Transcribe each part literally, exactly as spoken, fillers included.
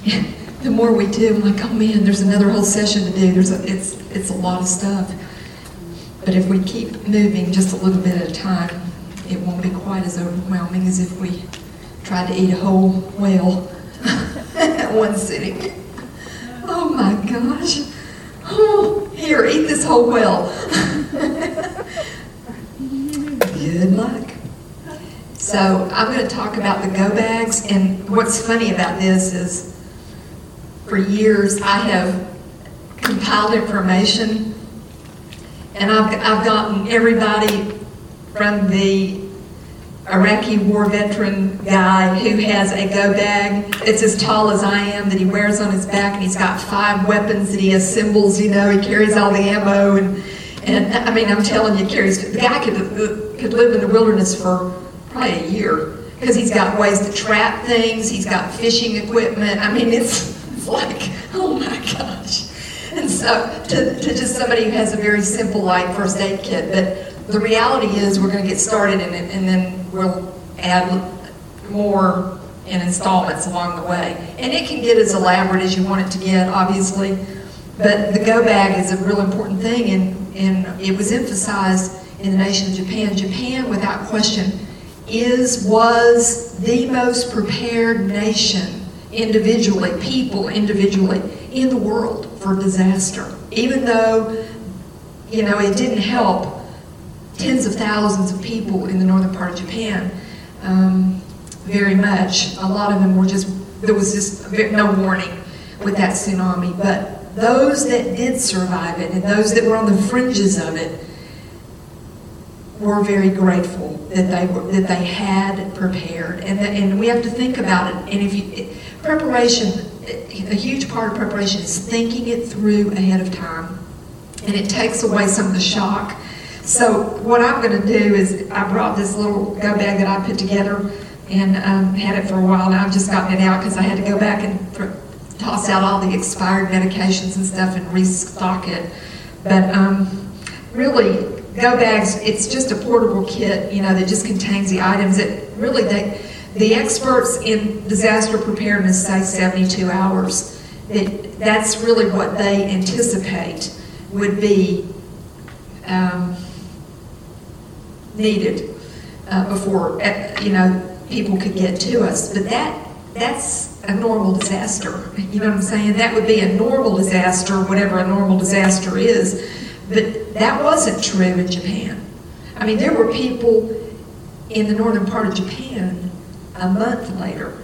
the more we do, I'm like, oh man, there's another whole session to do. There's a, it's, it's a lot of stuff. But if we keep moving just a little bit at a time, it won't be quite as overwhelming as if we tried to eat a whole whale at one sitting. Oh my gosh. Oh, here, eat this whole whale. Good luck. So I'm going to talk about the go bags, and what's funny about this is for years I have compiled information, and I've, I've gotten everybody from the Iraqi war veteran guy who has a go bag. It's as tall as I am, that he wears on his back, and he's got five weapons that he assembles. You know, he carries all the ammo, and and I mean, I'm telling you, carries. The guy could uh, could live in the wilderness for probably a year because he's got ways to trap things. He's got fishing equipment. I mean, it's it's like, oh my gosh. And so to to just somebody who has a very simple like first aid kit, but the reality is we're going to get started in it, and then we'll add more in installments along the way. And it can get as elaborate as you want it to get, obviously, but the go bag is a real important thing, and, and it was emphasized in the nation of Japan. Japan, without question, is, was the most prepared nation individually, people individually, in the world for disaster. Even though, you know, it didn't help tens of thousands of people in the northern part of Japan um, very much. A lot of them were just, there was just no warning with that tsunami. But those that did survive it, and those that were on the fringes of it, were very grateful that they were, that they had prepared. And, that, and we have to think about it. And if you, it, preparation, a huge part of preparation is thinking it through ahead of time. And it takes away some of the shock. So what I'm going to do is, I brought this little go bag that I put together and um, had it for a while, and I've just gotten it out because I had to go back and th toss out all the expired medications and stuff and restock it. But um, really, go bags, it's just a portable kit, you know, that just contains the items that really, they, the experts in disaster preparedness say seventy-two hours. That, that's really what they anticipate would be um, needed uh, before uh, you know, people could get to us. But that that's a normal disaster. You know what I'm saying? That would be a normal disaster, whatever a normal disaster is. But that wasn't true in Japan. I mean, there were people in the northern part of Japan a month later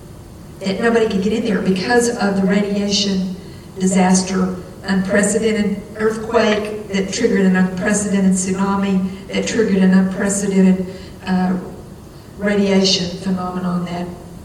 that nobody could get in there because of the radiation disaster, unprecedented earthquake that triggered an unprecedented tsunami, that triggered an unprecedented uh, radiation phenomenon that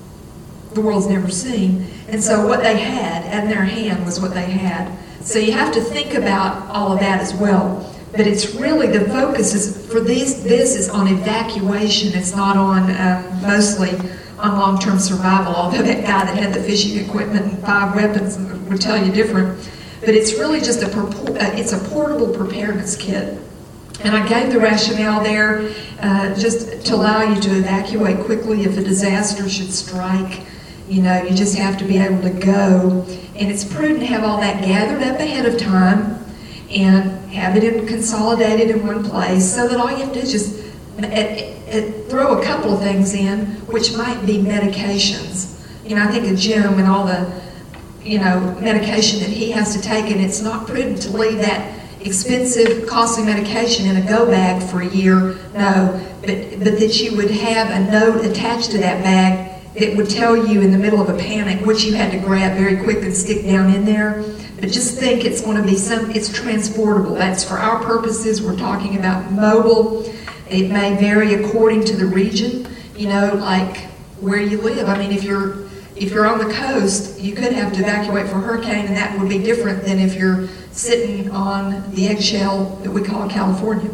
the world's never seen. And so what they had in their hand was what they had. So you have to think about all of that as well. But it's really, the focus is for these, this is on evacuation. It's not on, um, mostly on long-term survival, although that guy that had the fishing equipment and five weapons would tell you different. But it's really just a, uh, it's a portable preparedness kit. And I gave the rationale there uh, just to allow you to evacuate quickly if a disaster should strike. You know, you just have to be able to go. And it's prudent to have all that gathered up ahead of time and have it in, consolidated in one place, so that all you have to do is just uh, uh, throw a couple of things in, which might be medications. You know, I think of Jim and all the, you know, medication that he has to take, and it's not prudent to leave that expensive, costly medication in a go bag for a year. No, but, but that you would have a note attached to that bag that would tell you in the middle of a panic which you had to grab very quick and stick down in there. But just think it's going to be some, it's transportable. That's for our purposes. We're talking about mobile. It may vary according to the region, you know, like where you live. I mean, if you're if you're on the coast, you could have to evacuate for a hurricane, and that would be different than if you're sitting on the eggshell that we call California.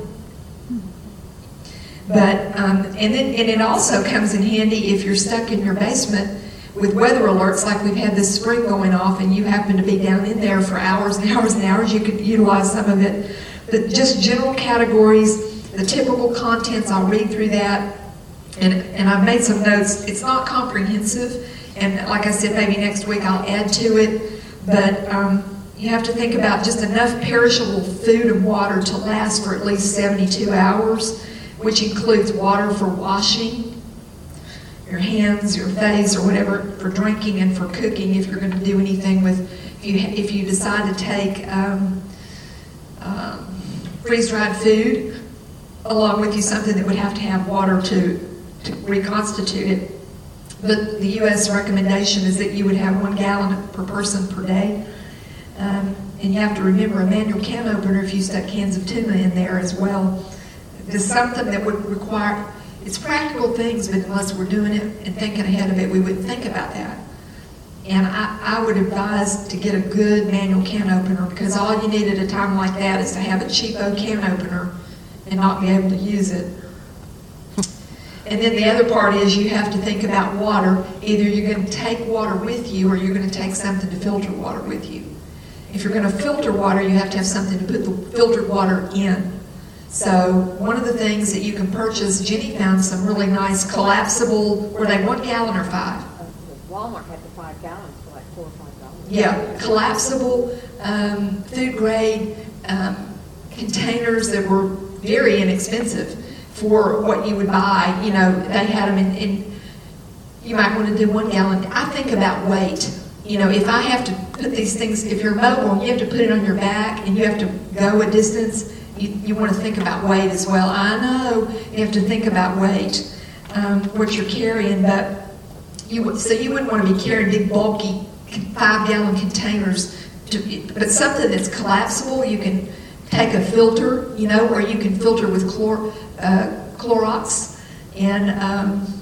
But um, and then and it also comes in handy if you're stuck in your basement with weather alerts like we've had this spring going off, and you happen to be down in there for hours and hours and hours. You could utilize some of it. But just general categories, the typical contents, I'll read through that, and and I've made some notes. It's not comprehensive. And like I said, maybe next week I'll add to it. But um, you have to think about just enough perishable food and water to last for at least seventy-two hours, which includes water for washing your hands, your face, or whatever, for drinking and for cooking if you're going to do anything with, if you, if you decide to take um, um, freeze-dried food along with you, something that would have to have water to, to reconstitute it. But the U S recommendation is that you would have one gallon per person per day. Um, and you have to remember a manual can opener if you stuck cans of tuna in there as well. There's something that would require, it's practical things, but unless we're doing it and thinking ahead of it, we wouldn't think about that. And I, I would advise to get a good manual can opener, because all you need at a time like that is to have a cheapo can opener and not be able to use it. And then the other part is you have to think about water. Either you're going to take water with you or you're going to take something to filter water with you. If you're going to filter water, you have to have something to put the filtered water in. So one of the things that you can purchase, Jenny found some really nice collapsible, were they one gallon or five? Walmart had the five gallons for like four or five dollars. Yeah, collapsible um, food grade um, containers that were very inexpensive for what you would buy. You know, they had them in, in, you might want to do one gallon. I think about weight. You know, if I have to put these things, if you're mobile, you have to put it on your back and you have to go a distance, you, you want to think about weight as well. I know you have to think about weight, um, what you're carrying, but you, so you wouldn't want to be carrying big, bulky, five-gallon containers, to, but something that's collapsible. You can take a filter, you know, or you can filter with chlor, uh, Clorox, and, um,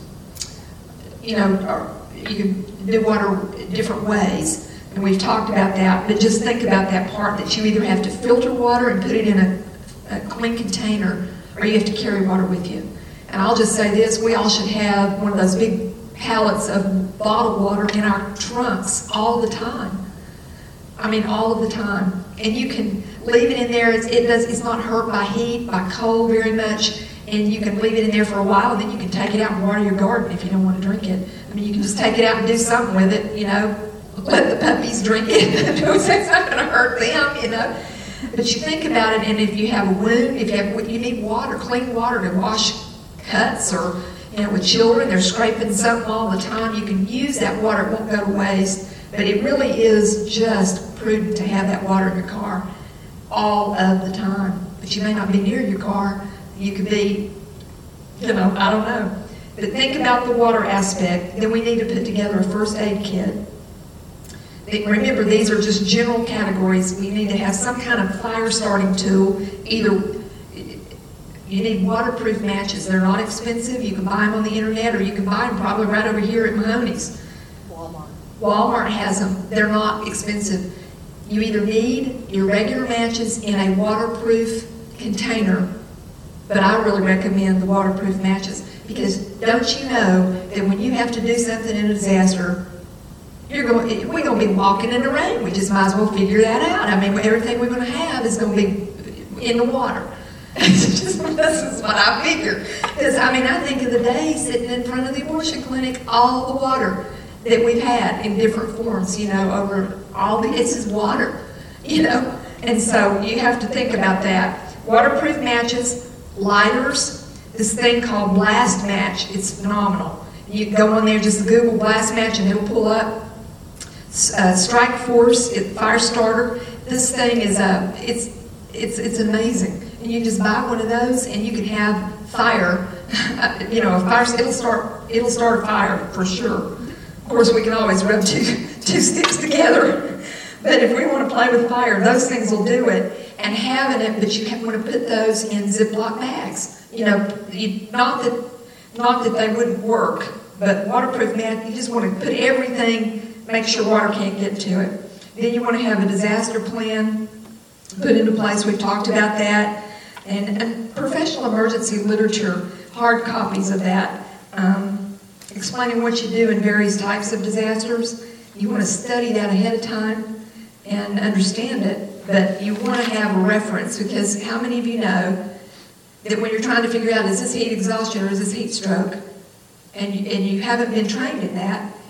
you know, or you can do water different ways, and we've talked about that, but just think about that part that you either have to filter water and put it in a, a clean container, or you have to carry water with you. And I'll just say this, we all should have one of those big pallets of bottled water in our trunks all the time. I mean, all of the time. And you can leave it in there. It's, it does, it's not hurt by heat, by cold very much. And you can leave it in there for a while, and then you can take it out and water your garden if you don't want to drink it. I mean, you can just take it out and do something with it, you know. Let the puppies drink it. It's not going to hurt them, you know. But you think about it, and if you have a wound, if you have, you need water, clean water to wash cuts, or, you know, with children, they're scraping something all the time. You can use that water. It won't go to waste. But it really is just prudent to have that water in your car all of the time. But you may not be near your car. You could be, you know, I don't know. But think about the water aspect. Then we need to put together a first aid kit. Remember, these are just general categories. We need to have some kind of fire starting tool. Either you need waterproof matches. They're not expensive. You can buy them on the internet, or you can buy them probably right over here at Mahoney's. Walmart. Walmart has them. They're not expensive. You either need your regular matches in a waterproof container, but I really recommend the waterproof matches, because don't you know that when you have to do something in a disaster, you're going, we're going to be walking in the rain. We just might as well figure that out. I mean, everything we're going to have is going to be in the water. It's just, this is what I figure. Because, I mean, I think of the day sitting in front of the abortion clinic, all the water that we've had in different forms, you know, over all the, it's just water, you know. And so you have to think about that. Waterproof matches, lighters, this thing called Blast Match. It's phenomenal. You go on there, just Google Blast Match, and it'll pull up. Uh, Strike Force, it, fire starter. This thing is a, it's, it's, it's amazing. And you just buy one of those, and you can have fire. You know, a fire. It'll start. It'll start a fire for sure. Of course, we can always rub two two sticks together. But if we want to play with fire, those things will do it. And having it, but you want to put those in Ziploc bags. You know, you, not that not that they wouldn't work, but waterproof mat. You just want to put everything. Make sure water can't get to it. Then you want to have a disaster plan put into place. We've talked about that. And, and professional emergency literature, hard copies of that, um, explaining what you do in various types of disasters. You want to study that ahead of time and understand it, but you want to have a reference, because how many of you know that when you're trying to figure out, is this heat exhaustion or is this heat stroke, and you, and you haven't been trained in that,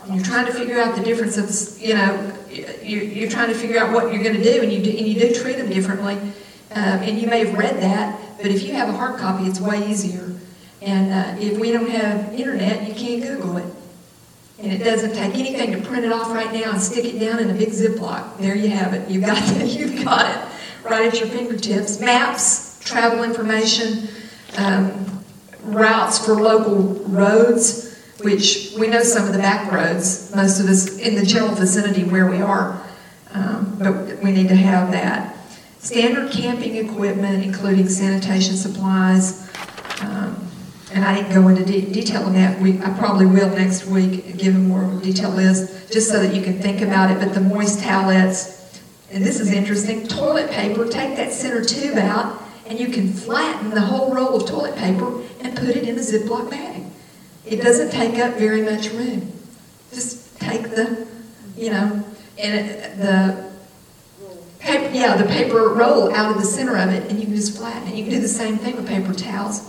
and you're trying to figure out the difference of, the, you know, you're, you're trying to figure out what you're going to do, and you do, and you do treat them differently. Um, and you may have read that, but if you have a hard copy, it's way easier. And uh, if we don't have internet, you can't Google it. And it doesn't take anything to print it off right now and stick it down in a big Ziploc. There you have it. You've got it. You've got it right at your fingertips. Maps, travel information, um, routes for local roads, which we know some of the back roads, most of us in the general vicinity where we are, um, but we need to have that. Standard camping equipment, including sanitation supplies, um, and I didn't go into de detail on that. We, I probably will next week, give a more detailed list, just so that you can think about it. But the moist towelettes, and this is interesting, toilet paper, take that center tube out, and you can flatten the whole roll of toilet paper and put it in a Ziploc bag. It doesn't take up very much room. Just take the, you know, and it, the paper, yeah, the paper roll out of the center of it, and you can just flatten it. You can do the same thing with paper towels.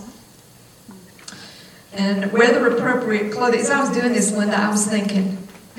And weather-appropriate clothing. As I was doing this, Linda, I was thinking,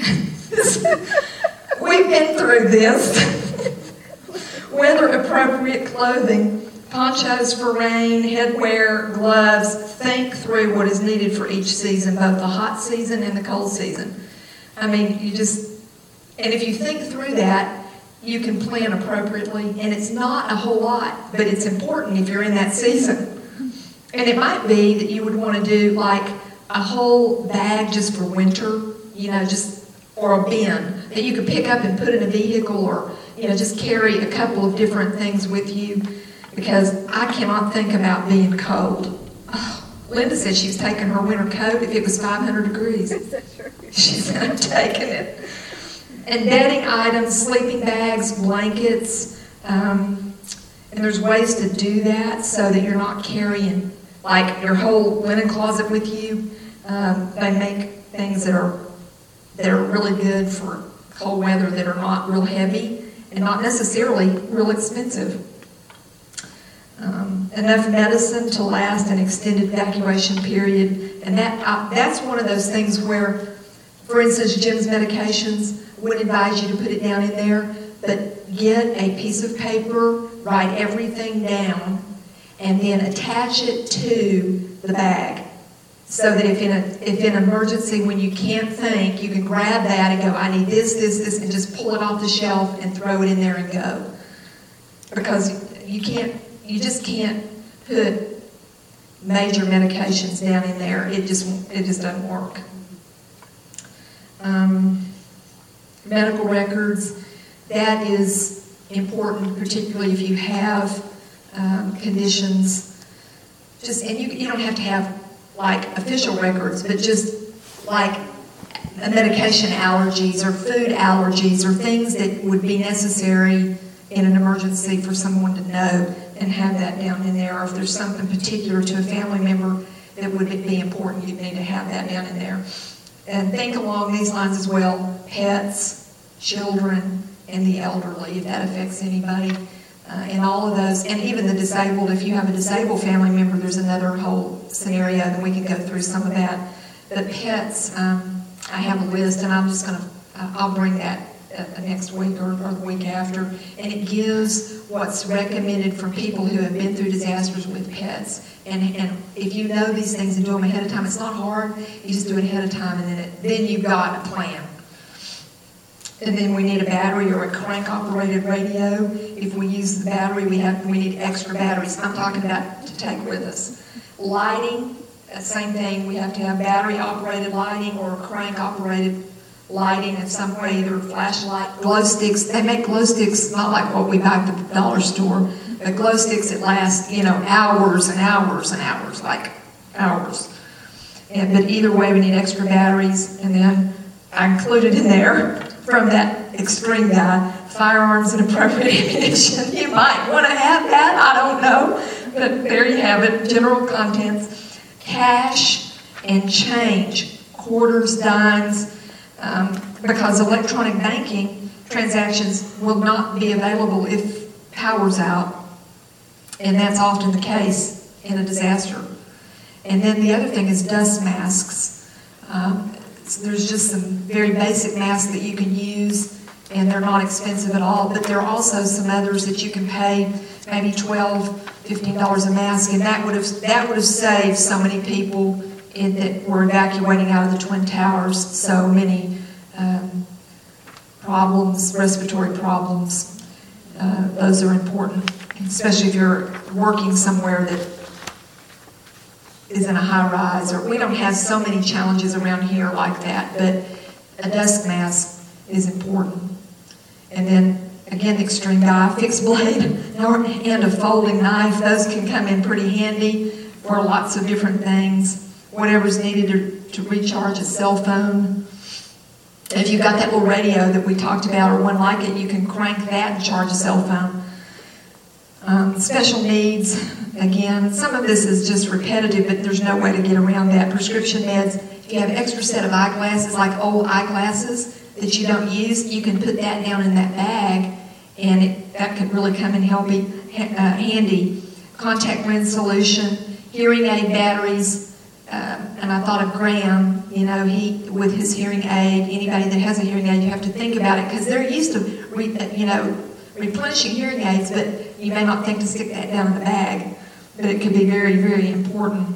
we've been through this. Weather-appropriate clothing, ponchos for rain, headwear, gloves. Think through what is needed for each season, both the hot season and the cold season. I mean, you just, and if you think through that, you can plan appropriately. And it's not a whole lot, but it's important if you're in that season. And it might be that you would want to do like a whole bag just for winter, you know, just, or a bin that you could pick up and put in a vehicle, or, you know, just carry a couple of different things with you, because I cannot think about being cold. Oh, Linda said she was taking her winter coat if it was five hundred degrees. She said, I'm taking it. And bedding items, sleeping bags, blankets, um, and there's ways to do that so that you're not carrying like your whole linen closet with you. Um, they make things that are that are really good for cold weather, that are not real heavy and not necessarily real expensive. Um, enough medicine to last an extended evacuation period, and that uh, that's one of those things where, for instance, Jim's medications, would advise you to put it down in there, but get a piece of paper, write everything down, and then attach it to the bag, so that if in a if in an emergency, when you can't think, you can grab that and go, I need this, this, this, and just pull it off the shelf and throw it in there and go. Because you can't, you just can't put major medications down in there. It just it just doesn't work. Um, medical records, that is important, particularly if you have Um, conditions, just, and you, you don't have to have like official records, but just like medication allergies or food allergies or things that would be necessary in an emergency for someone to know, and have that down in there. Or if there's something particular to a family member that would be important, you'd need to have that down in there. And think along these lines as well: pets, children, and the elderly, if that affects anybody. Uh, and all of those, and even the disabled. If you have a disabled family member, there's another whole scenario, and we can go through some of that. But pets, um, I have a list, and I'm just going to, uh, I'll bring that uh, next week or, or the week after. And it gives what's recommended for people who have been through disasters with pets. And, and if you know these things and do them ahead of time, it's not hard. You just do it ahead of time, and then, it, then you've got a plan. And then we need a battery or a crank-operated radio. If we use the battery, we have we need extra batteries. I'm talking about to take with us. Lighting, same thing. We have to have battery-operated lighting or crank-operated lighting in some way, either flashlight, glow sticks. They make glow sticks not like what we buy at the dollar store, but glow sticks that last, you know, hours and hours and hours, like hours. And, but either way, we need extra batteries. And then I included in there, from that extreme guy, firearms and appropriate ammunition. You might want to have that, I don't know. But there you have it, general contents. Cash and change, quarters, dimes, um, because electronic banking transactions will not be available if power's out. And that's often the case in a disaster. And then the other thing is dust masks. Um, there's just some very basic masks that you can use, and they're not expensive at all, but there are also some others that you can pay maybe twelve, fifteen dollars a mask, and that would have that would have saved so many people in, that were evacuating out of the Twin Towers so many um, problems, respiratory problems. Uh, those are important, especially if you're working somewhere that is in a high rise, or we don't have so many challenges around here like that, but a dust mask is important. And then again, the extreme guy, fixed blade, and a folding knife, those can come in pretty handy for lots of different things. Whatever's needed to, to recharge a cell phone. If you've got that little radio that we talked about, or one like it, you can crank that and charge a cell phone. Um, special needs, again, some of this is just repetitive, but there's no way to get around that. Prescription meds, if you have an extra set of eyeglasses, like old eyeglasses that you don't use, you can put that down in that bag, and it, that could really come in helpy, uh, handy. Contact lens solution, hearing aid batteries, uh, and I thought of Graham, you know, he, with his hearing aid, anybody that has a hearing aid, you have to think about it, because they're used to, re, you know, replenishing hearing aids, but you may not think to stick that down in the bag, but it could be very, very important.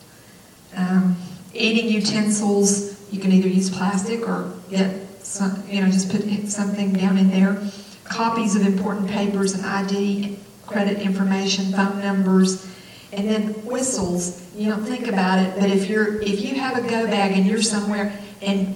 Um, eating utensils, you can either use plastic or get some, you know, just put something down in there. Copies of important papers and I D, credit information, phone numbers, and then whistles. You don't think about it, but if you're if you have a go bag and you're somewhere and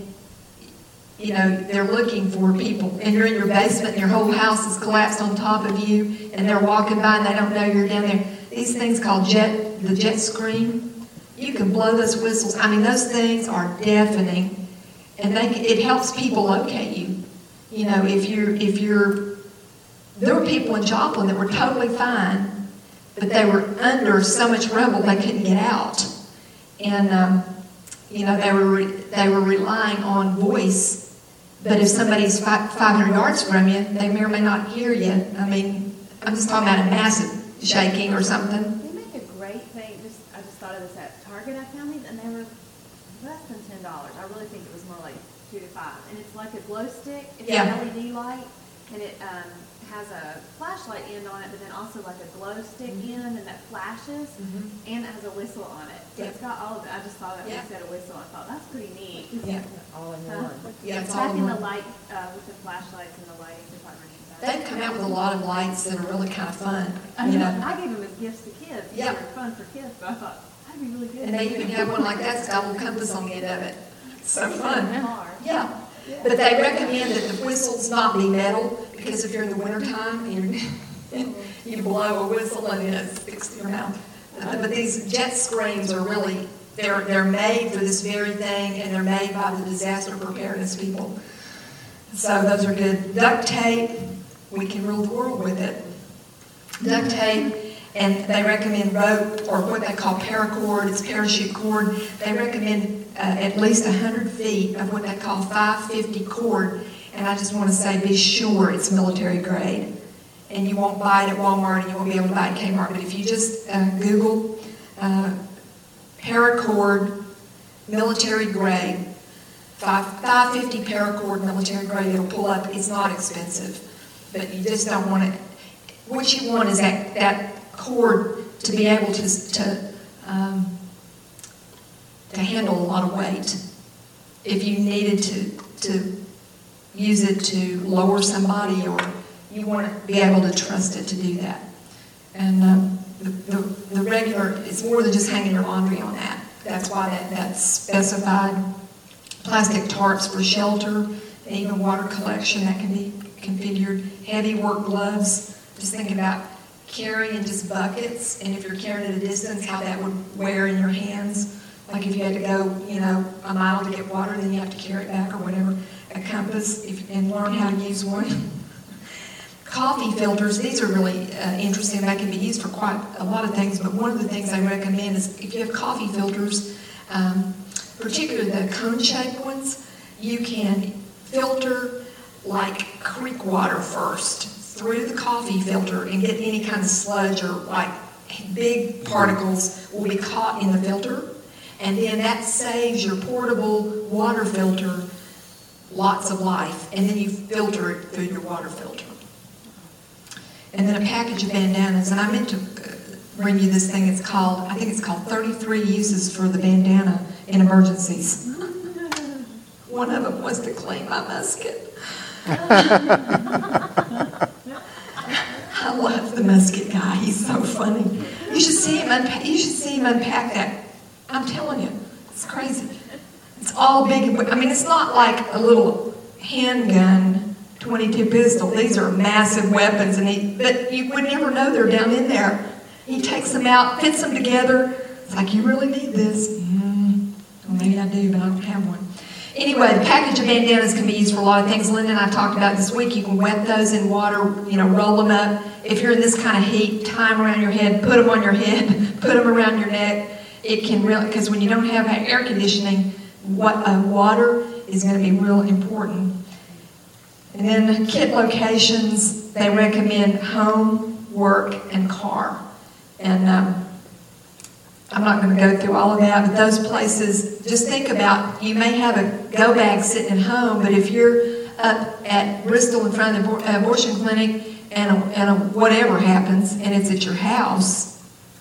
you know they're looking for people, and you're in your basement and your whole house is collapsed on top of you, and they're walking by and they don't know you're down there. These things called jet, the jet scream, you can blow those whistles. I mean, those things are deafening, and they it helps people locate you. You know, if you're if you're there were people in Joplin that were totally fine, but they were under so much rubble they couldn't get out, and um, you know they were re, they were relying on voice. But if somebody's five hundred yards from you, they may or may not hear you. I mean, I'm just talking about a massive shaking or something. They make a great thing. Just I just thought of this at Target. I found these, and they were less than ten dollars. I really think it was more like two to five. And it's like a glow stick. It's Yeah. an L E D light, and it um, has a flashlight end on it, but then also like a glow stick Mhm. end, and that flashes, Mhm. and it has a whistle on it. So Yeah. it's got all of it. I just saw that Yeah. when you said a whistle. I thought that's pretty neat. Yeah, All in Huh? one. yeah, it's all Back in in the one. light uh, with the flashlights and the lighting department. They've come out with a lot of lights that are really kind of fun. I You mean, know, I gave them as gifts to kids. Yeah. They were fun for kids, but I thought that'd be really good. and they even have one like that's got a little compass on the end of it. So fun. Hard. Yeah. But they recommend that the whistles not be metal, because if you're in the wintertime, you you blow a whistle and it sticks to your mouth. Uh, but these jet screams are really, they're, they're made for this very thing, and they're made by the disaster preparedness people. So those are good. Duct tape, we can rule the world with it. Duct tape, and they recommend rope, or what they call paracord, it's parachute cord. They recommend uh, at least one hundred feet of what they call five fifty cord, and I just want to say be sure it's military grade. And you won't buy it at Walmart, and you won't be able to buy it at Kmart, but if you just uh, Google uh, paracord military grade, five fifty paracord military grade, it'll pull up. It's not expensive, but you just don't want it. What you want is that, that cord to be able to, to, um, to handle a lot of weight. If you needed to, to use it to lower somebody, or you want to be able to trust it to do that. And um, the, the, the regular, it's more than just hanging your laundry on that. That's why that, that's specified. Plastic tarps for shelter, and even water collection that can be configured. Heavy work gloves. Just think about carrying just buckets, and if you're carrying at a distance, how that would wear in your hands. Like if you had to go, you know, a mile to get water, then you have to carry it back or whatever. A compass, if, and learn how to use one. Coffee filters, these are really uh, interesting. They can be used for quite a lot of things, but one of the things I recommend is if you have coffee filters, um, particularly the cone-shaped ones, you can filter like creek water first through the coffee filter and get any kind of sludge, or like big particles will be caught in the filter. And then that saves your portable water filter lots of life. And then you filter it through your water filter. And then a package of bandanas. And I meant to bring you this thing. It's called, I think it's called thirty-three Uses for the Bandana in Emergencies. One of them was to clean my musket. I love the musket guy. He's so funny. You should see him unpack, you should see him unpack that. I'm telling you, it's crazy. It's all big. I mean, it's not like a little handgun twenty-two pistol. These are massive weapons, and he, but you would never know they're down in there. He takes them out, fits them together. It's like, you really need this? Mm, well, maybe I do, but I don't have one. Anyway, the package of bandanas can be used for a lot of things. Linda and I talked about this week. You can wet those in water, you know, roll them up. If you're in this kind of heat, tie them around your head, put them on your head, put them around your neck. It can really, because when you don't have air conditioning, what uh, water is going to be real important. And then kit locations, they recommend home, work, and car. And um, I'm not going to go through all of that, but those places, just think about, you may have a go bag sitting at home, but if you're up at Bristol in front of the abortion clinic and, a, and a whatever happens, and it's at your house,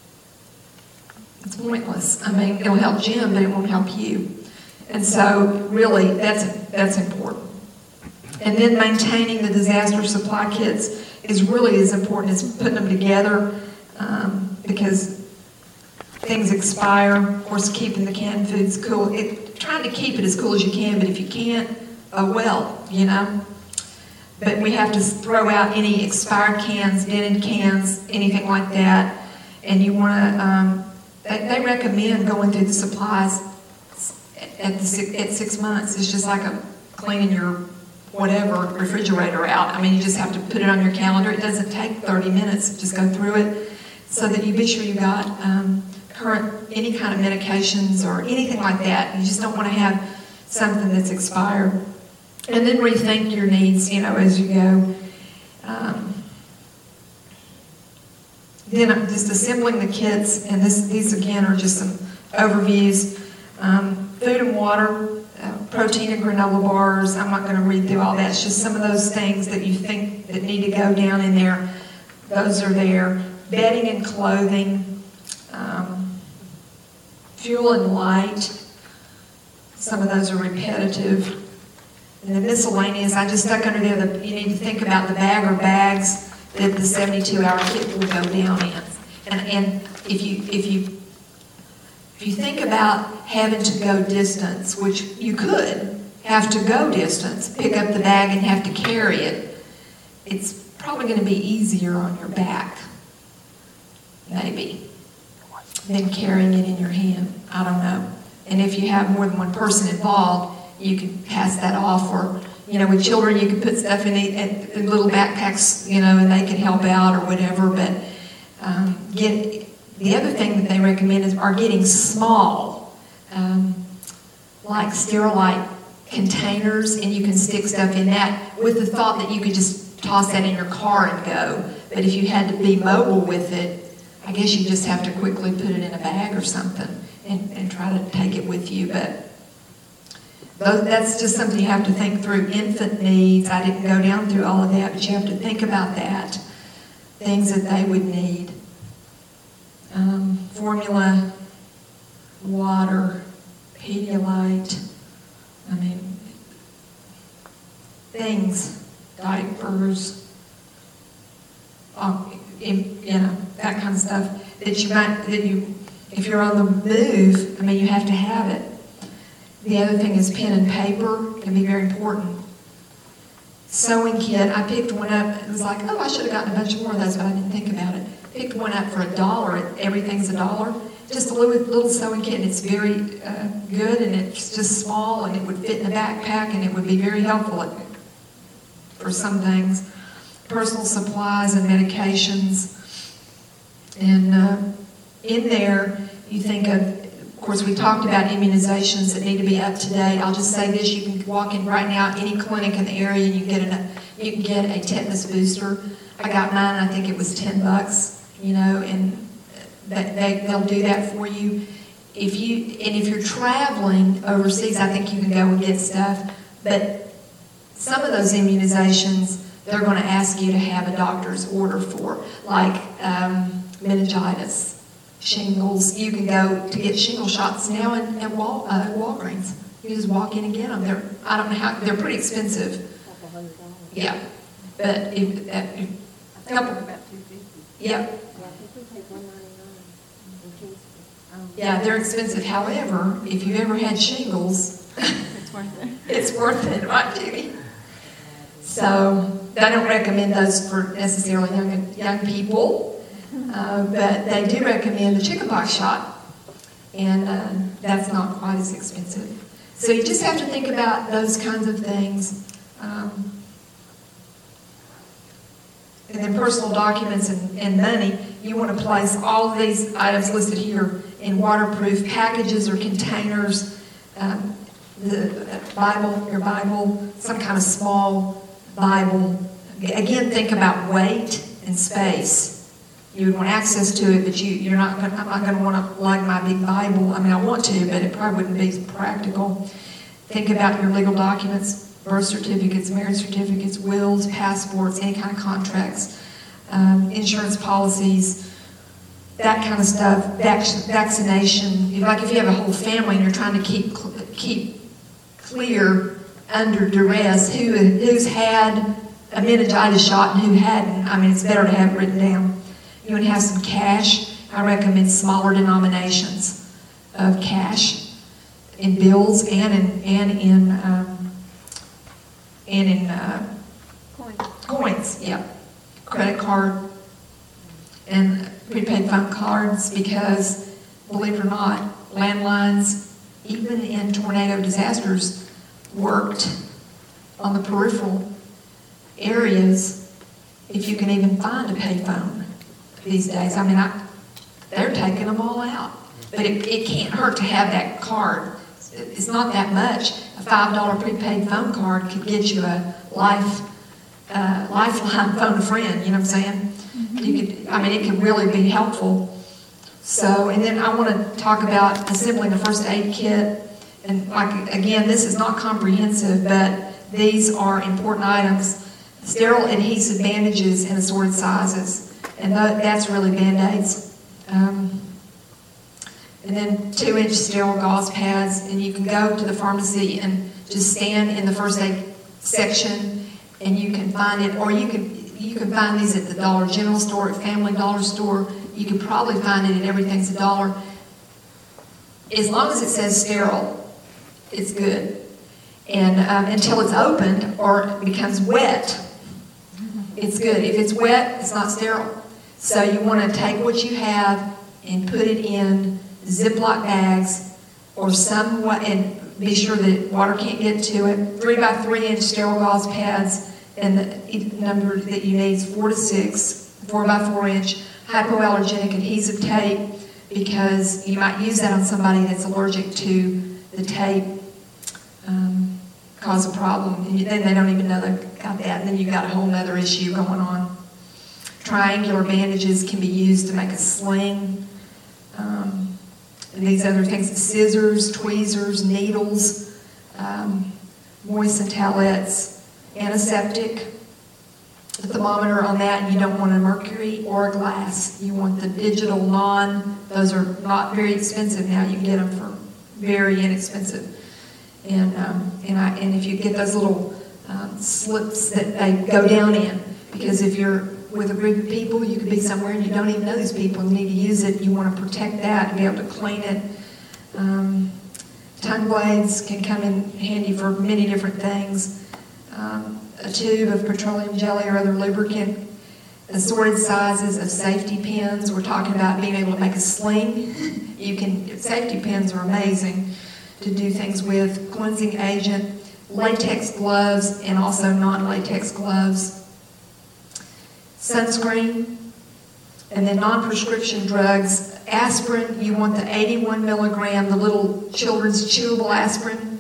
it's pointless. I mean, it'll help Jim, but it won't help you. And so, really, that's, that's important. And then maintaining the disaster supply kits is really as important as putting them together, um, because things expire. Of course, keeping the canned foods cool. It, trying to keep it as cool as you can, but if you can't, oh well, you know. But we have to throw out any expired cans, dented cans, anything like that. And you want to, um, they, they recommend going through the supplies at, the, at six months. It's just like a cleaning your whatever refrigerator out. I mean, you just have to put it on your calendar. It doesn't take thirty minutes. Just go through it so that you be sure you got um, current, any kind of medications or anything like that. You just don't want to have something that's expired. And then rethink your needs, you know, as you go. Um, then I'm just assembling the kits, and this, these again are just some overviews. Um, food and water, uh, protein and granola bars. I'm not going to read through all that. It's just some of those things that you think that need to go down in there. Those are there. Bedding and clothing. Um, fuel and light. Some of those are repetitive. And the miscellaneous, I just stuck under there, the, you need to think about the bag or bags that the seventy-two hour kit will go down in. And, and if you, if you, if you think about having to go distance, which you could have to go distance, pick up the bag and have to carry it, it's probably going to be easier on your back, maybe, than carrying it in your hand. I don't know. And if you have more than one person involved, you can pass that off, or, you know, with children, you can put stuff in, the, in little backpacks, you know, and they can help out or whatever. But um, get the other thing that they recommend is are getting small, um, like Sterilite containers, and you can stick stuff in that with the thought that you could just toss that in your car and go. But if you had to be mobile with it, I guess you just have to quickly put it in a bag or something and, and try to take it with you. But that's just something you have to think through. Infant needs, I didn't go down through all of that, but you have to think about that. Things that they would need. Um, formula, water, Pedialyte, I mean, things, diapers, um, you know, that kind of stuff that you might, that you, if you're on the move, I mean, you have to have it. The other thing is pen and paper can be very important. Sewing kit, I picked one up, it was like, oh, I should have gotten a bunch more of those, but I didn't think about it. Picked one up for a dollar, everything's a dollar. Just a little, little sewing kit, and it's very uh, good, and it's just small, and it would fit in a backpack, and it would be very helpful for some things. Personal supplies and medications. And uh, in there, you think of, of course, we talked about immunizations that need to be up to date. I'll just say this, you can walk in right now, any clinic in the area, and you can get, an, you can get a tetanus booster. I got mine, I think it was ten bucks, you know, and they, they, they'll do that for you. if you, and if you're traveling overseas, I think you can go and get stuff, but some of those immunizations, they're going to ask you to have a doctor's order for, like um, meningitis, shingles. You can go to get shingle shots now in, at Wal, uh, Walgreens. You just walk in and get them. They're, I don't know how, they're pretty expensive. Couple hundred dollars. Yeah, but if, uh, I think Couple- they're about two fifty. yeah, Yeah, I think we paid one ninety-nine in Kingston. Um, yeah, they're expensive. However, if you've ever had shingles, It's worth it. it's worth it, right, Judy? So, I don't recommend those for necessarily young, young people, uh, but they do recommend the chickenpox shot, and uh, that's not quite as expensive. So you just have to think about those kinds of things. Um, and then personal documents and, and money, you want to place all of these items listed here in waterproof packages or containers. Um, the Bible, your Bible, some kind of small Bible. Again, think about weight and space. You would want access to it, but you, you're not going. I'm not going to want to lug my big Bible. I mean, I want to, but it probably wouldn't be practical. Think about your legal documents: birth certificates, marriage certificates, wills, passports, any kind of contracts, um, insurance policies, that kind of stuff. Vac- vaccination. Like if you have a whole family and you're trying to keep keep clear under duress who who's had a meningitis shot and who hadn't. I mean, it's better to have it written down. You would have some cash. I recommend smaller denominations of cash in bills and in and in um, and in uh, Coin. coins. Yeah, credit card and prepaid phone cards, because believe it or not, landlines, even in tornado disasters, worked on the peripheral areas, if you can even find a payphone these days. I mean, I, they're taking them all out. But it, it can't hurt to have that card. It's not that much. A five dollar prepaid phone card could get you a life, uh, lifeline phone a friend, you know what I'm saying? Mm-hmm. You could, I mean, it can really be helpful. So, and then I want to talk about assembling a first aid kit. And like, again, this is not comprehensive, but these are important items. Sterile adhesive bandages in assorted sizes. And that, that's really Band-Aids. Um, and then two inch sterile gauze pads. And you can go to the pharmacy and just stand in the first aid section and you can find it. Or you can, you can find these at the Dollar General store, at Family Dollar store. You can probably find it at Everything's a Dollar. As long as it says sterile, it's good. And um, until it's opened or it becomes wet, it's good. If it's wet, it's not sterile. So you want to take what you have and put it in Ziploc bags or some way, and be sure that water can't get to it. Three by three inch sterile gauze pads, and the number that you need is four to six. Four by four inch hypoallergenic adhesive tape, because you might use that on somebody that's allergic to the tape. Um, cause a problem, and then they don't even know they've got that, and then you've got a whole other issue going on. Triangular bandages can be used to make a sling, um, and these other things: scissors, tweezers, needles, um, moistened towelettes, antiseptic, a thermometer on that. And you don't want a mercury or a glass. You want the digital non. Those are not very expensive now. You can get them for very inexpensive. And um, and I and if you get those little um, slips that they go down in, because if you're with a group of people, you could be somewhere and you don't even know these people and you need to use it. You want to protect that and be able to clean it. Um, tongue blades can come in handy for many different things. Um, a tube of petroleum jelly or other lubricant. Assorted sizes of safety pins. We're talking about being able to make a sling. You can. Safety pins are amazing to do things with. Cleansing agent, latex gloves, and also non-latex gloves. Sunscreen, and then non-prescription drugs. Aspirin, you want the eighty-one milligram, the little children's chewable aspirin.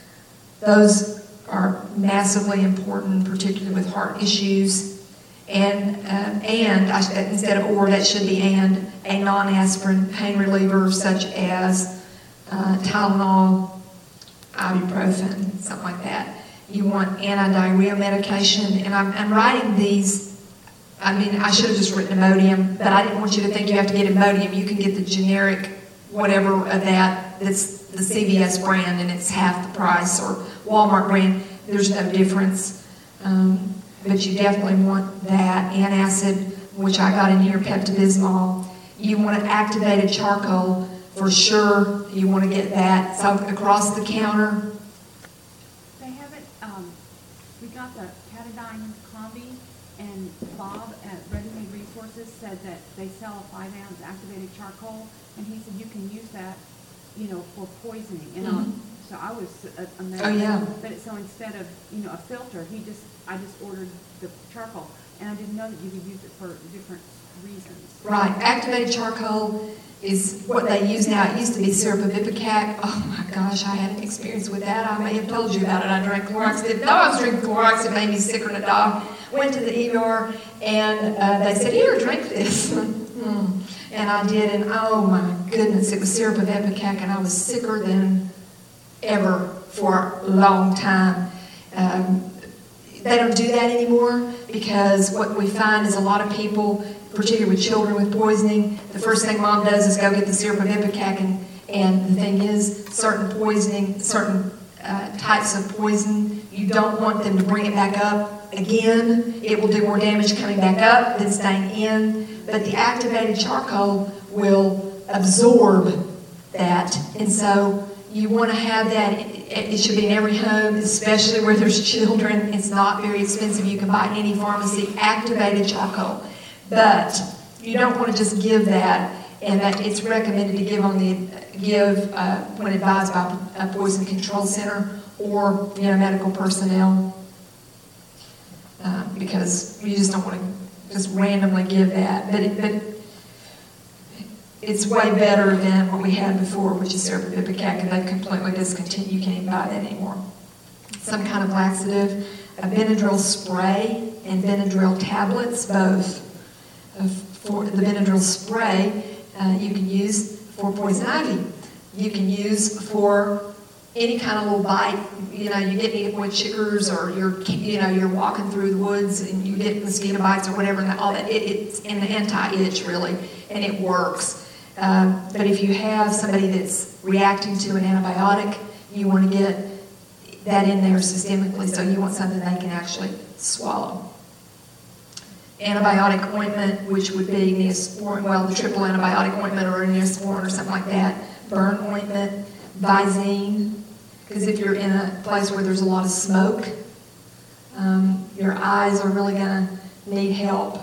Those are massively important, particularly with heart issues. And uh, and I, instead of or, that should be and a non-aspirin pain reliever such as uh, Tylenol, ibuprofen, something like that. You want anti-diarrhea medication, and I'm, I'm writing these. I mean, I should have just written Imodium, but I didn't want you to think you have to get Imodium. You can get the generic whatever of that that's the C V S brand, and it's half the price, or Walmart brand. There's no difference. Um, but you definitely want that. Antacid, which I got in here, Pepto-Bismol. You want an activated charcoal for sure. You want to get that. So across the counter. They haven't, um, we got the Catadine Combi, and Bob at Ready Made Resources said that they sell a five ounce activated charcoal, and he said you can use that, you know, for poisoning. And Mhm. um, so I was uh, amazed. Oh, yeah. But it, so instead of, you know, a filter, he just, I just ordered the charcoal, and I didn't know that you could use it for different reasons. Right, activated charcoal is what they use now. It used to be syrup of ipecac. Oh my gosh, I had an experience with that. I may have told you about it. I drank Clorox. Didn't know I was drinking Clorox. It made me sicker than a dog. Went to the E R, and uh, they said, here, drink this. Hmm. And I did, and oh my goodness, it was syrup of ipecac, and I was sicker than ever for a long time. Um, they don't do that anymore, because what we find is a lot of people, particularly with children with poisoning, the first thing mom does is go get the syrup of ipecac, and, and the thing is, certain poisoning, certain uh, types of poison, you don't want them to bring it back up again. It will do more damage coming back up than staying in. But the activated charcoal will absorb that, and so you want to have that. It, it should be in every home, especially where there's children. It's not very expensive. You can buy it in any pharmacy, activated charcoal. But you don't want to just give that, and that it's recommended to give on the give uh, when advised by a poison control center or, you know, medical personnel, uh, because you just don't want to just randomly give that. But it, but it's way better than what we had before, which is syrup of ipecac, and they've completely discontinued. You can't even buy that anymore. Some kind of laxative, a Benadryl spray and Benadryl tablets, both. Uh, for the Benadryl spray, uh, you can use for poison ivy. You can use for any kind of little bite. You know, you get eaten with chiggers, or you're, you know, you're walking through the woods and you get mosquito bites or whatever, and all that. It, it's an anti-itch, really, and it works. Um, but if you have somebody that's reacting to an antibiotic, you want to get that in there systemically, so you want something they can actually swallow. Antibiotic ointment, which would be Neosporin, well, the triple antibiotic ointment or Neosporin or something like that. Burn ointment, Visine, because if you're in a place where there's a lot of smoke, um, your eyes are really going to need help.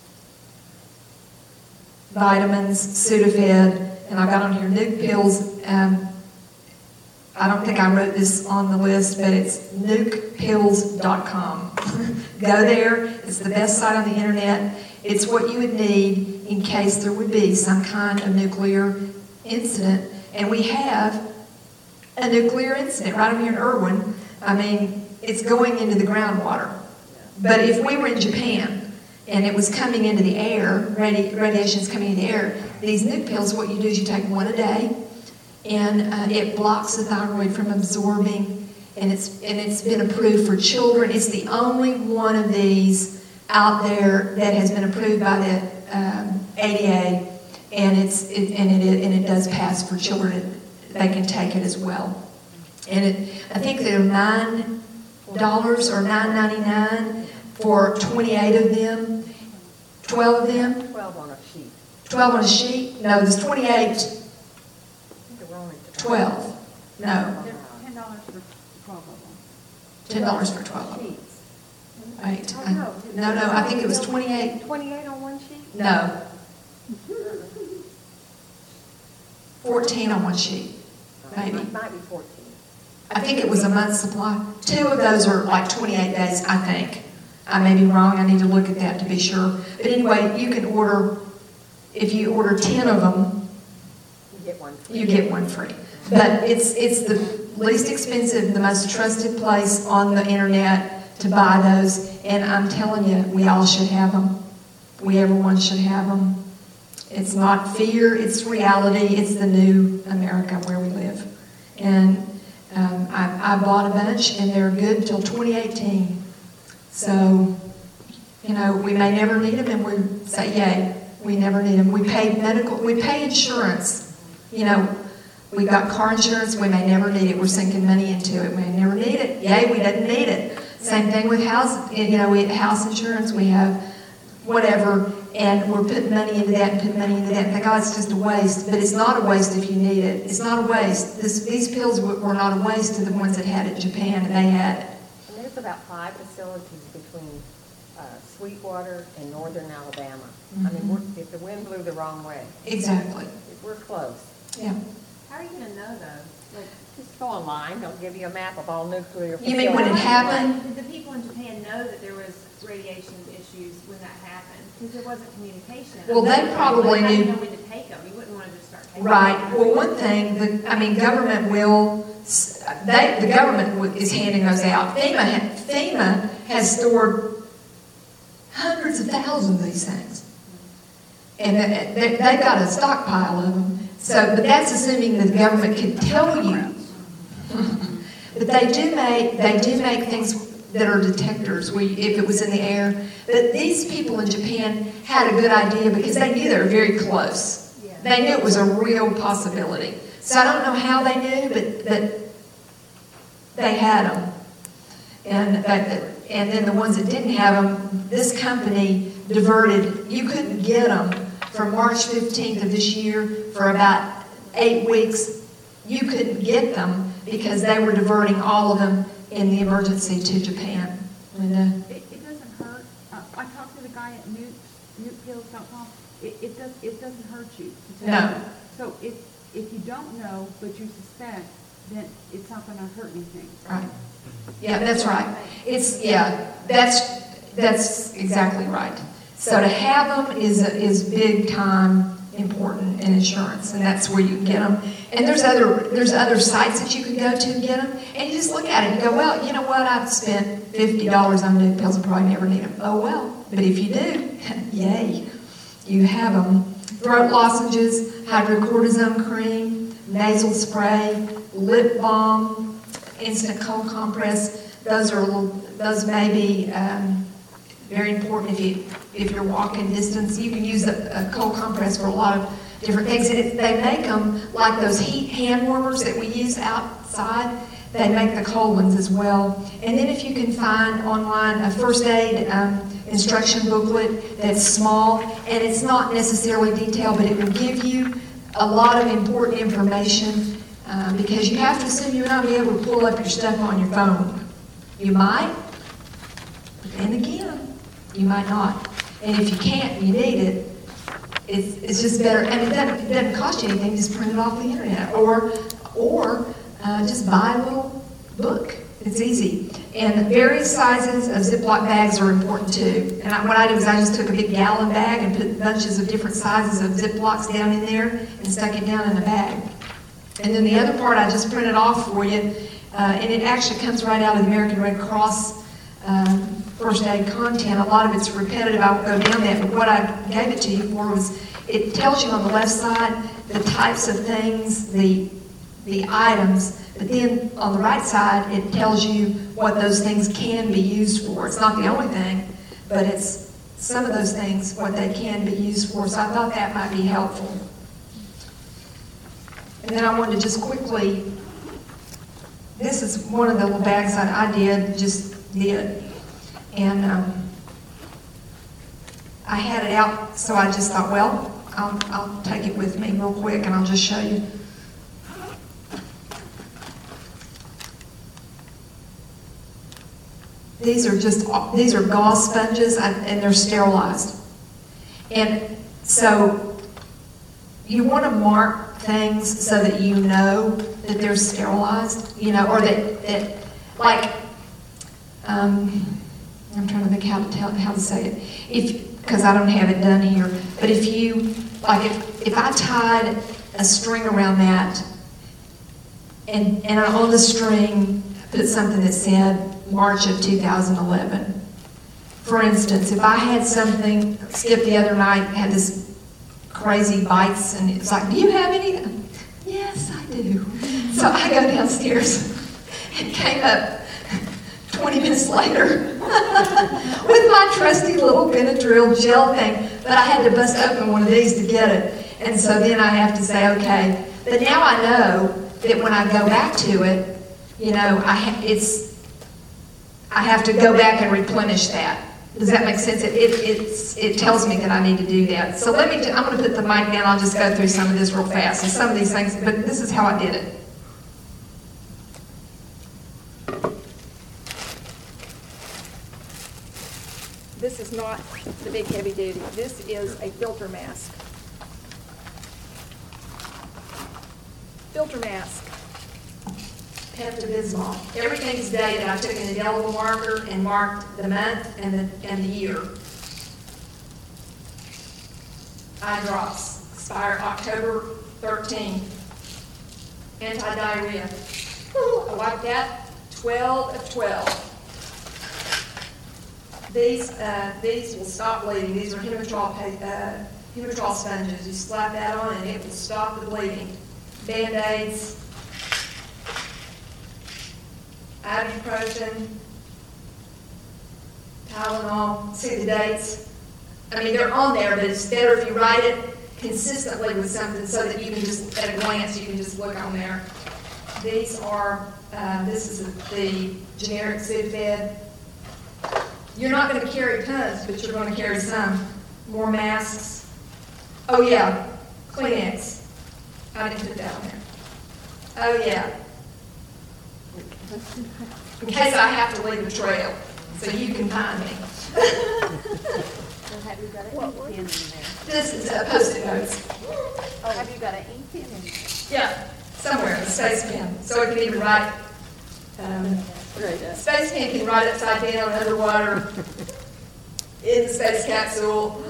Vitamins, Sudafed, and I got on here nuke pills. Um, I don't think I wrote this on the list, but it's nuke pills dot com. Go there. It's the best site on the internet. It's what you would need in case there would be some kind of nuclear incident. And we have a nuclear incident right over here in Irwin. I mean, it's going into the groundwater. But if we were in Japan and it was coming into the air, radi- radiation's coming into the air, these nuke pills, what you do is you take one a day, and uh, it blocks the thyroid from absorbing, and it's and it's been approved for children. It's the only one of these out there that has been approved by the um, A D A, and it's it, and it and it does pass for children. It, they can take it as well, and it, I think they're nine dollars or nine ninety nine for twenty-eight of them, twelve of them, Twelve on a sheet. twelve on a sheet. No, there's twenty-eight. I think we're only twelve. No, They're ten dollars for twelve of them. ten dollars for twelve of them. sheets. Right. Oh, I- no. No, no, I think it was twenty-eight. Twenty-eight on one sheet? No. fourteen on one sheet, maybe. It might be fourteen. I think it was a month's supply. Two of those are like twenty-eight days, I think. I may be wrong. I need to look at that to be sure. But anyway, you can order, if you order ten of them, You get one. free. you get one free. But it's it's the least expensive, the most trusted place on the internet to buy those. And I'm telling you, we all should have them. We, everyone should have them. It's not fear, it's reality, it's the new America where we live. And um, I, I bought a bunch, and they're good till twenty eighteen. So, you know, we may never need them, and we say, yay, we never need them. We pay medical, we pay insurance. You know, we got car insurance, we may never need it. We're sinking money into it, we may never need it. Yay, we didn't need it. Same thing with house, you know, we have house insurance, we have whatever, and we're putting money into that and putting money into that and think, oh, it's just a waste. But it's not a waste if you need it. It's not a waste. This, these pills were, were not a waste to the ones that had it in Japan, and they had it. And there's about five facilities between uh, Sweetwater and northern Alabama. I mean, Mm-hmm. we're, if the wind blew the wrong way, Exactly. we're close. Yeah. How are you gonna know though? Like, Just go online, they'll give you a map of all nuclear facilities. You mean when it happened? Did the people in Japan know that there was radiation issues when that happened? Because there wasn't communication. Well, they probably How do you knew- know when to take them? You wouldn't want to just start taking them. Right. Well, one thing, the, I mean, government will, they, the government w- is handing those out. FEMA, ha- FEMA has stored hundreds of thousands of these things. And they, they, they've got a stockpile of them. So, but that's assuming that the government can tell you. But they do make, they do make things that are detectors, where you, if it was in the air. But these people in Japan had a good idea because they knew they were very close. Yeah. They knew it was a real possibility. So I don't know how they knew, but, but they had them. And, but, and then the ones that didn't have them, this company diverted, you couldn't get them from March fifteenth of this year for about eight weeks. You couldn't get them because they were diverting all of them in the emergency to Japan. Linda? It, it doesn't hurt. Uh, I talked to the guy at nuke, nuke pills dot com. It, it does, it doesn't hurt you to tell No. you. So if, if you don't know, but you suspect, then it's not gonna hurt anything. Right. Yeah, that's right. It's, yeah, that's, that's exactly right. So to have them is, is big time important in insurance, and that's where you can get them. And there's other, there's other sites that you can go to and get them, and you just look at it and go, well, you know what, I've spent fifty dollars on nuke pills and probably never need them. Oh well, but if you do, yay, you have them. Throat lozenges, hydrocortisone cream, nasal spray, lip balm, instant cold compress. Those are little, those may be um, very important if you if you're walking distance. You can use a, a cold compress for a lot of different things. And it, they make them like those heat hand warmers that we use outside. They make the cold ones as well. And then if you can find online a first aid um, instruction booklet that's small, and it's not necessarily detailed, but it will give you a lot of important information, uh, because you have to assume you're not going to be able to pull up your stuff on your phone. You might, but then again, you might not. And if you can't, and you need it, it's, it's just better. And it doesn't, it doesn't cost you anything, just print it off the internet. Or, or uh, just buy a little book. It's easy. And various sizes of Ziploc bags are important too. And I, what I did was I just took a big gallon bag and put bunches of different sizes of Ziplocs down in there and stuck it down in a bag. And then the other part I just printed off for you, uh, and it actually comes right out of the American Red Cross um, first aid content. A lot of it's repetitive. I won't go down that, but what I gave it to you for was, it tells you on the left side the types of things, the the items, but then on the right side it tells you what those things can be used for. It's not the only thing, but it's some of those things, what they can be used for. So I thought that might be helpful. And then I wanted to just quickly, this is one of the little bags that I did, just did. And um, I had it out, so I just thought, well, I'll, I'll take it with me real quick and I'll just show you. These are just, these are gauze sponges, and they're sterilized. And so you want to mark things so that you know that they're sterilized, you know, or that, that like, um, I'm trying to think how to tell, how to say it. If, because I don't have it done here, but if you, like if, if I tied a string around that and, and on the string put something that said March of two thousand eleven. For instance, if I had something, Skip the other night had this crazy bites, and it's like, do you have any? Yes, I do. So I go downstairs and came up twenty minutes later with my trusty little Benadryl gel thing, but I had to bust open one of these to get it. And so then I have to say, okay. But now I know that when I go back to it, you know, I ha- it's I have to go back and replenish that. Does that make sense? It, it, it's, it tells me that I need to do that. So let me, t- I'm going to put the mic down. I'll just go through some of this real fast. And some of these things, but this is how I did it. This is not the big heavy duty. This is a filter mask. Filter mask. Pepto-Bismol. Everything's dated. I took an indelible marker and marked the month and the, and the year. Eye drops. Expire October thirteenth. Anti-diarrhea. I wiped that. twelve of twelve. These, uh, these will stop bleeding. These are Hematol, uh, Hematol sponges. You slap that on and it will stop the bleeding. Band-Aids. Ibuprofen, Tylenol, see the dates? I mean, they're on there, but it's better if you write it consistently with something so that you can just, at a glance, you can just look on there. These are, uh, this is the generic Sudafed. You're not going to carry tons, but you're going to carry some. More masks. Oh yeah, Kleenex. I didn't put that on there. Oh yeah. In case I have to leave a trail, so you can find me. So have you got an ink pen in there? This is uh, Post-it notes. Oh, have you got an ink pen in there? Yeah, somewhere, a space pen, so I can even write. Um, space pen can write upside down, underwater, in the space capsule.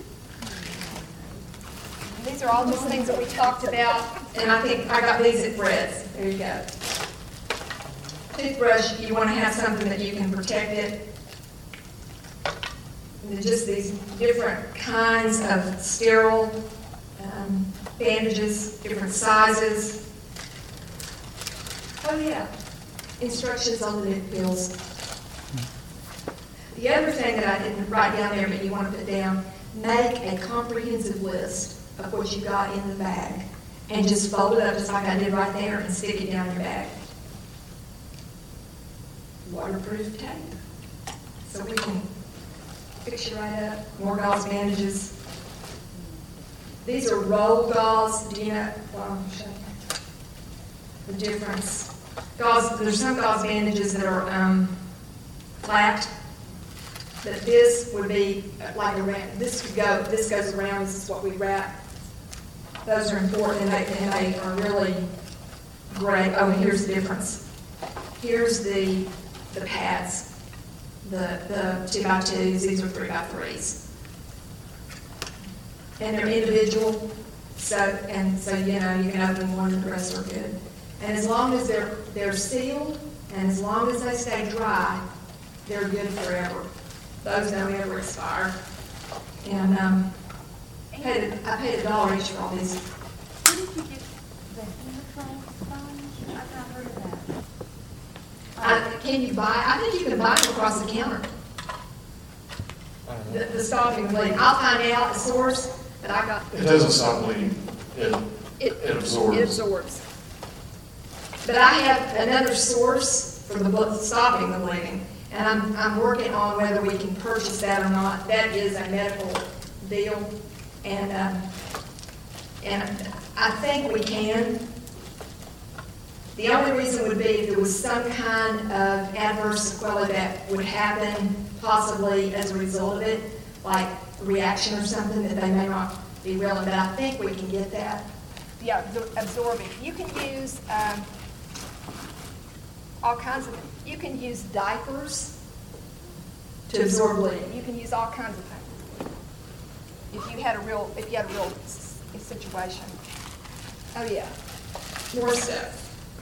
These are all just things that we talked about, and I think I got these at Fred's. There you go. Toothbrush, you want to have something that you can protect it. And just these different kinds of sterile um, bandages, different sizes. Oh yeah, instructions on the pills. The other thing that I didn't write down there, but you want to put down, make a comprehensive list of what you got in the bag, and just fold it up just like I did right there and stick it down your bag. Waterproof tape, so we can fix you right up. More gauze bandages. These are roll gauze. Do you know well, I'll show you the difference? Gauze. There's some gauze bandages that are um, flat, but this would be like a wrap. This could go. This goes around. This is what we wrap. Those are important, and they, and they are really great. Oh, and here's the difference. Here's the the pads, the, the two by twos, these are three by threes. And they're individual, so, and so, you know, you can open one and the rest are good. And as long as they're, they're sealed, and as long as they stay dry, they're good forever. Those don't ever expire. And, um, I paid, a, I paid a dollar each for all these. Where did you get the Hematol sponge? I've not heard of that. I, can you buy, I think you can buy them across the counter. The, the stopping bleeding. I'll find out the source, but I got. It doesn't stop bleeding. It, It, it absorbs. It absorbs. But I have another source for the ble- stopping the bleeding, and I'm, I'm working on whether we can purchase that or not. That is a medical deal, and, um, and I think we can. The only reason would be if there was some kind of adverse sequela that would happen possibly as a result of it, like a reaction or something that they may not be willing, but I think we can get that. Yeah, absor- absorbing. You can use um, all kinds of, you can use diapers. To absorb bleeding. You can use all kinds of things. If you had a real, if you had a real s- situation. Oh, yeah. More stuff.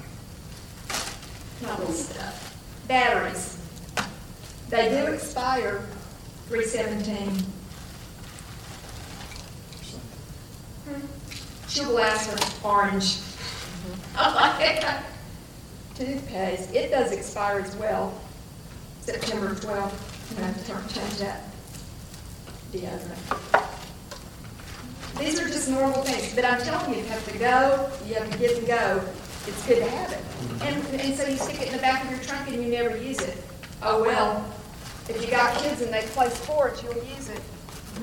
Not little stuff. Batteries. They do expire three seventeen. She'll last for orange. Toothpaste, it does expire as well, September twelfth, I'm gonna have to turn- change that deodorant. These are just normal things, but I'm telling you, you have to go, you have to get and go, it's good to have it. And, and so you stick it in the back of your trunk and you never use it. Oh, well, if you got kids and they play sports, you'll use it.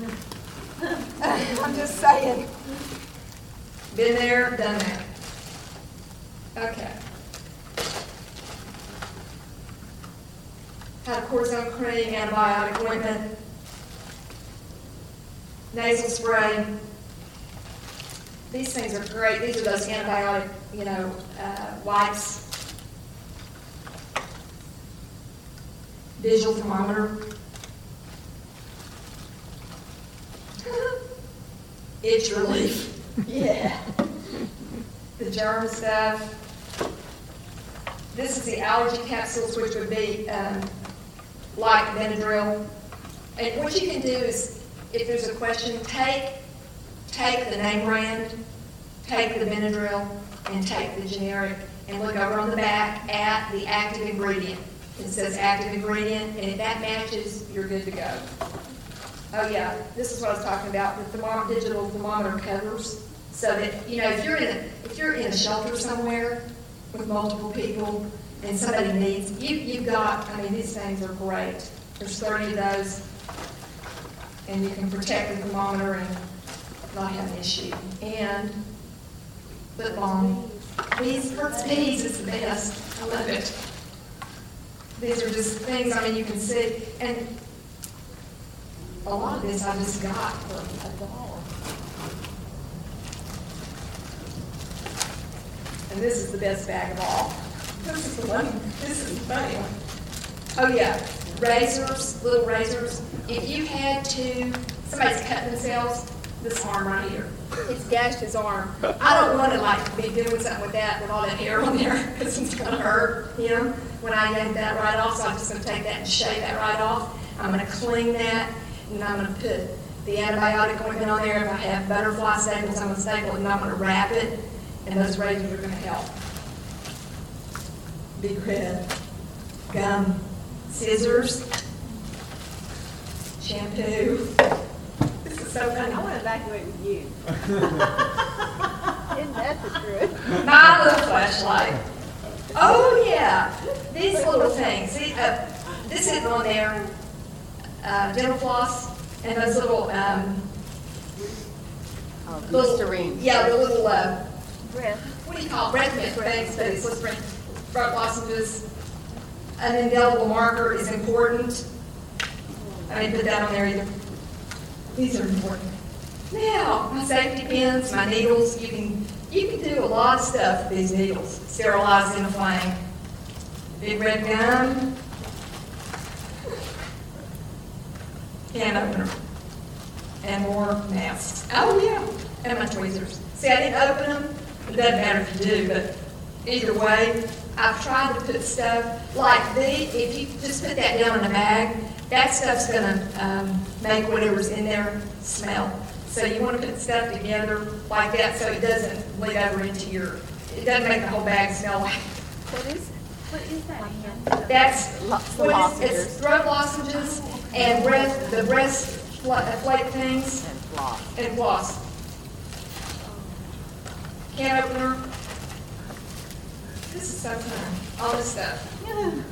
I'm just saying. Been there, done that. Okay. Hydrocortisone cream, antibiotic ointment, nasal spray. These things are great. These are those antibiotic, you know, uh, wipes. Visual thermometer. Itch relief. Yeah. The germ stuff. This is the allergy capsules, which would be um, like Benadryl. And what you can do is, if there's a question, take take the name brand, take the Benadryl, and take the generic, and look over on the back at the active ingredient. It says active ingredient, and if that matches, you're good to go. Oh yeah, this is what I was talking about, the thermo- digital thermometer covers, so that, you know, if you're in a, if you're in a shelter somewhere with multiple people, and somebody needs, you, you've got, I mean, these things are great. There's thirty of those, and you can protect the thermometer and not have an issue. And lip balm. Bees, Burt's Bees is the best. I love it. These are just things, I mean, you can see, and a lot of this I just got for a dollar. And this is the best bag of all. This is the one, this is the funny one. Oh yeah, razors, little razors. If you had to, somebody's cutting themselves, this arm right here. It's gashed his arm. I don't want to like be doing something with that with all that hair on there because it's going to hurt him when I yank that right off. So I'm just going to take that and shave that right off. I'm going to clean that, and I'm going to put the antibiotic ointment on there. If I have butterfly staples, I'm going to staple it, and I'm going to wrap it, and those razors are going to help. Big red, gum, scissors, shampoo. This is so funny. I want to evacuate with you. Isn't that the truth? My little flashlight. Oh, yeah. These little things. See, uh, this is on there. Uh, dental floss and those little, um, Oh, little, Listerine. yeah, the little, uh, Breath. what do you call it? Breath mint things, but it's Listerine. Throat lozenges. An indelible marker is important. I didn't put that on there either. These are important. Now, my safety pins, my needles, you can you can do a lot of stuff with these needles. Sterilize in a flame. Big red gum. Can opener. And more masks. Oh yeah, and my tweezers. See, I didn't open them. It doesn't matter if you do, but either way, I've tried to put stuff like these. If you just put that down in a bag, that stuff's gonna um, make whatever's in there smell. So you want to put stuff together like that so it doesn't bleed over into your, it doesn't make the whole bag smell like. What is, What is that, Ann? That's, Lo- what is, it's lozenges. throat lozenges and breath, the breast fl- uh, flake things and floss? and floss. Can opener. This is so fun, all this stuff.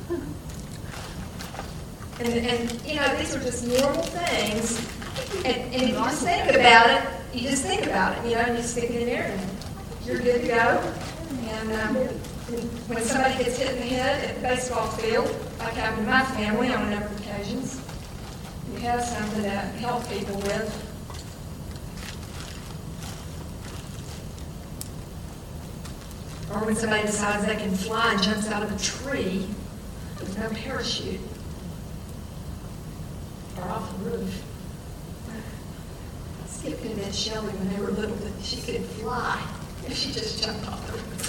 And, and, you know, these are just normal things, and, and if you just think about it, you just think about it, you know, and you stick it in there, and you're good to go. And um, when somebody gets hit in the head at the baseball field, like happened to my family on a number of occasions, you have something to help people with. Or when somebody decides they can fly and jumps out of a tree with no parachute. Or off the roof. Skip convinced Shelley when they were little that she could fly if she just jumped off the roof.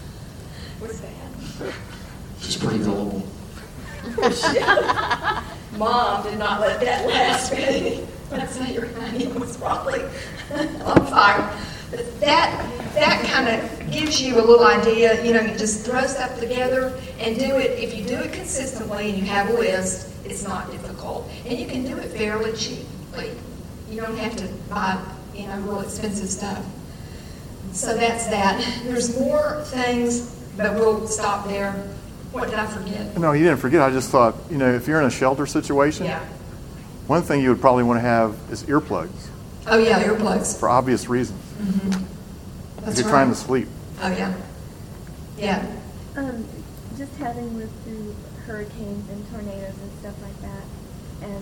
What's that? She's pretty gullible. Mom did not let that last very. I'd say your honey was probably on fire. But that, that kind of gives you a little idea, you know, you just throw stuff together and do it. If you do it consistently and you have a list, it's not difficult. And you can do it fairly cheaply. You don't have to buy, you know, real expensive stuff. So that's that. There's more things, but we'll stop there. What did I forget? No, you didn't forget. I just thought, you know, if you're in a shelter situation, Yeah. one thing you would probably want to have is earplugs Oh, yeah, earplugs. for obvious reasons. Mm-hmm. If That's you're right. trying to sleep. Oh, yeah. Yeah. Um, just having lived through hurricanes and tornadoes and stuff like that, and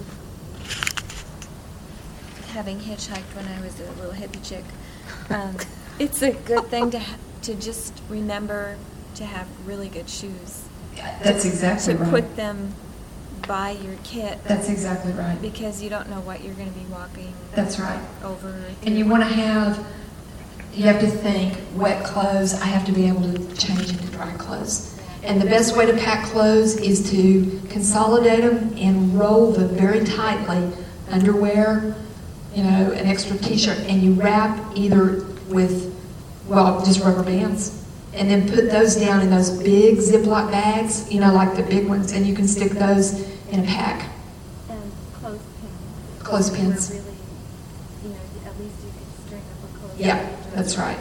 having hitchhiked when I was a little hippie chick, um, it's a good thing to ha- to just remember to have really good shoes. That's exactly To right. put them by your kit, That's exactly right. because you don't know what you're going to be walking That's right. over. And you want to have, you have to think, wet clothes, I have to be able to change into dry clothes. And the best way to pack clothes is to consolidate them and roll them very tightly. Underwear, you know, an extra t-shirt, and you wrap either with, well, just rubber bands. And then put those down in those big Ziploc bags, you know, like the big ones, and you can stick those in a pack. And clothespins. Clothespins. Were really, you know, at least you could string up a clothespin. Yeah, that's right.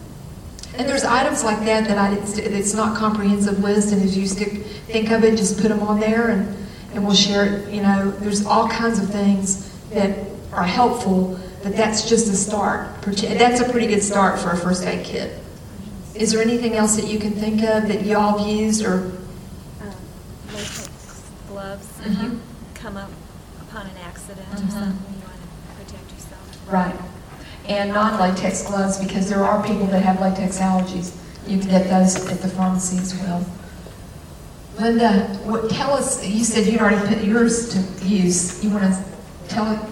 And there's items like that that I didn't, it's not a comprehensive list, and as you stick, think of it, just put them on there, and, and we'll share it. You know, there's all kinds of things that are helpful, but that's just a start. That's a pretty good start for a first aid kit. Is there anything else that you can think of that y'all have used, or? Um, latex gloves, if Mhm. you come up upon an accident Mhm. or something, you want to protect yourself. Right. And non-latex gloves, because there are people that have latex allergies. You can get those at the pharmacy as well. Linda, what, tell us, you said you'd already put yours to use. You want to tell it?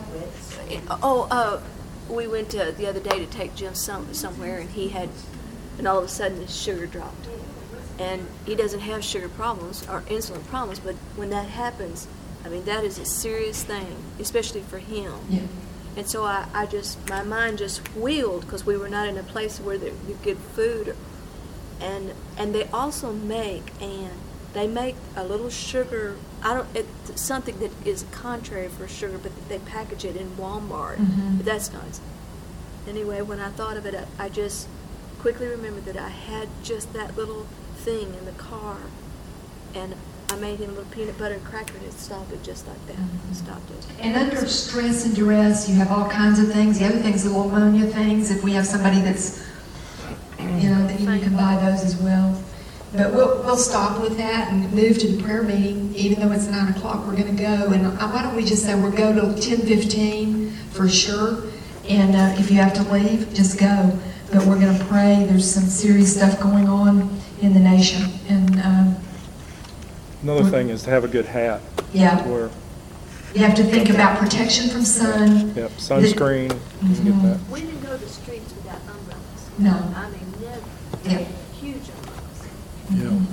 Oh, uh, we went uh, the other day to take Jim some, somewhere, and he had, and all of a sudden his sugar dropped. And he doesn't have sugar problems or insulin problems, but when that happens, I mean, that is a serious thing, especially for him. Yeah. And so I, I just, my mind just wheeled because we were not in a place where there was good food. And and they also make, and they make a little sugar, I don't, it's something that is contrary for sugar, but they package it in Walmart. Mhm. But that's nice. Anyway, when I thought of it, I, I just quickly remembered that I had just that little thing in the car, and I made him a little peanut butter and cracker, and it stopped it just like that. Mhm. Stopped it. And under stress and duress, you have all kinds of things. The other things, the little ammonia things, if we have somebody that's, you know, that you can buy those as well. But we'll, we'll stop with that and move to the prayer meeting. Even though it's nine o'clock, we're going to go. And uh, why don't we just say we'll go till ten fifteen for sure. And uh, if you have to leave, just go. But we're going to pray. There's some serious stuff going on in the nation. And um, Another thing is to have a good hat yeah, to wear. you have to think about protection from sun. Yep, sunscreen, you can get that. We didn't go to the streets without umbrellas. No. I mean, never. Yeah. Huge umbrellas. Yeah.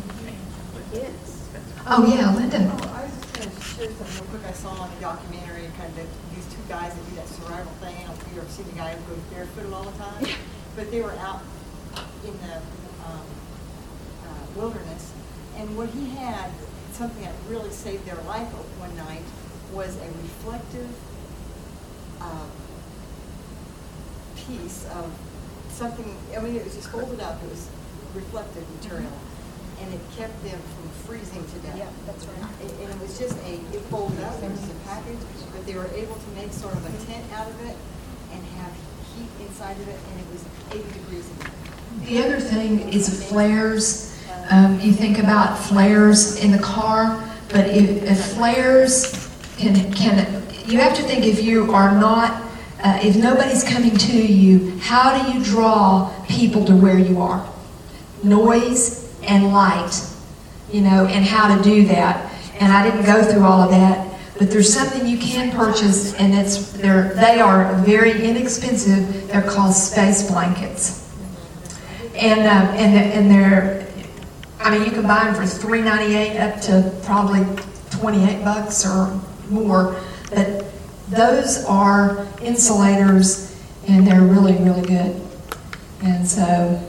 Yes. Oh, yeah, Linda. Oh, I was just going to share something real quick. I saw on a documentary kind of these two guys that do that survival thing. I don't know if you've ever seen the guy who goes barefooted all the time. But they were out in the um, uh, wilderness. And what he had, something that really saved their life one night, was a reflective um, piece of something. I mean, it was just folded up. It was reflective material. And it kept them from freezing to death. Yeah, that's right. And and it was just a, it folded up, it was a package, but they were able to make sort of a tent out of it and have heat inside of it, and it was eighty degrees in there. The other thing is flares. Um, you think about flares in the car, but if, if flares can, can, you have to think if you are not, uh, if nobody's coming to you, how do you draw people to where you are? Noise and light, you know, and how to do that. And I didn't go through all of that, but there's something you can purchase, and it's they're they are very inexpensive. They're called space blankets. And uh, and and they're, I mean, you can buy them for three ninety-eight up to probably twenty-eight bucks or more, but those are insulators, and they're really, really good. And so